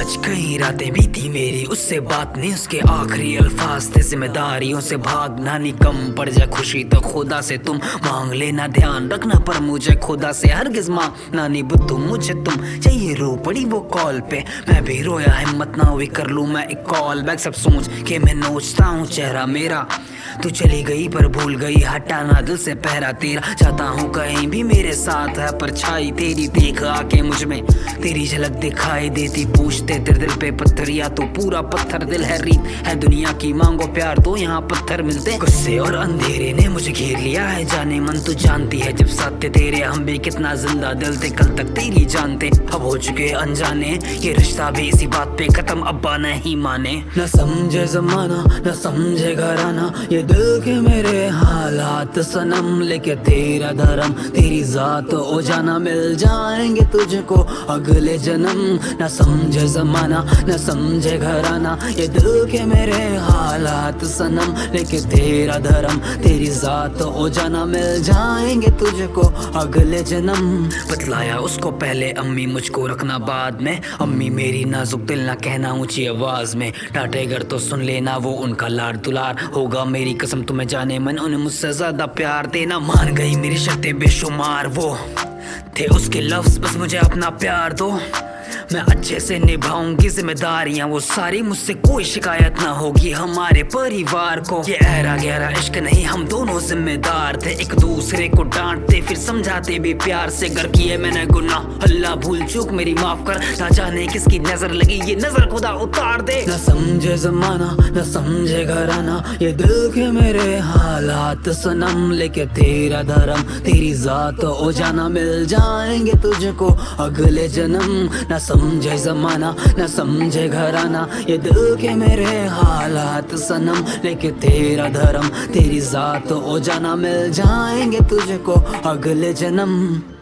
आज कई रातें बीती मेरी उससे बात नहीं, उसके आखिरी अल्फाज थे जिम्मेदारियों से भागना नहीं, कम पड़ जाए खुशी तो खुदा से तुम मांग लेना, ध्यान रखना पर मुझे खुदा से हरगिज मांगना नहीं। बुद्धू मुझे तुम चाहिए, रो पड़ी वो कॉल पे, मैं भी रोया हिम्मत ना हुई कर लूं मैं एक कॉल बैक। सब सोच के मैं नोचता हूँ चेहरा मेरा, तू चली गई पर भूल गई हटाना दिल से पहरा तेरा। चाहता हूँ कहीं भी मेरे साथ है परछाई तेरी, देख आके मुझ में तेरी झलक दिखाई देती। पूछते तेरे दिल पे पत्थर या तो पूरा पत्थर दिल है, रीत है दुनिया की मांगो प्यार तो यहाँ पत्थर मिलते। गुस्से और अंधेरे ने मुझे घेर लिया है जाने मन, तू जानती है जब साथ थे तेरे हम भी कितना जिंदा दिल थे, कल तक तेरी जानते अब हो चुके अनजाने, ये रिश्ता भी इसी बात पे खत्म अब्बा नहीं माने। न समझे जमाना न समझे घराना, ये दिल के मेरे हालात सनम, लेके तेरा धर्म तेरी जात ओ जाना, मिल जाएंगे तुझको अगले जन्म। न समझे जमाना न समझे घराना, ये दिल के मेरे हालात सनम, लेके तेरा धर्म तेरी जात ओ जाना, मिल जाएंगे तुझको अगले जन्म। बतलाया उसको पहले अम्मी मुझको रखना बाद में, अम्मी मेरी नाजुक दिल ना कहना ऊंची आवाज में, डांटे घर तो सुन लेना वो उनका लाड दुलार होगा, मेरी कसम तुम्हें जाने मन उन्हें मुझसे ज्यादा प्यार देना। मान गई मेरी शर्तें बेशुमार, वो थे उसके लफ्ज बस मुझे अपना प्यार दो, मैं अच्छे से निभाऊंगी जिम्मेदारियां वो सारी, मुझसे कोई शिकायत ना होगी हमारे परिवार को। ये गहरा गहरा इश्क नहीं हम दोनों जिम्मेदार थे, एक दूसरे को डांटते फिर समझाते भी प्यार से, घर किए मैंने गुनाह अल्लाह भूल चूक मेरी माफ कर, ना जाने किसकी नजर लगी ये नजर खुदा उतार दे। न समझे जमाना न समझे घराना, ये दिल के मेरे हालात सनम, लेके तेरा धर्म तेरी जात ओ जाना, मिल जाएंगे तुझको अगले जन्म। न समझे जमाना न समझे घराना, ये दिल के मेरे हालात सनम, लेके तेरा धर्म तेरी जात ओ जाना, मिल जाएंगे तुझको अगले जन्म।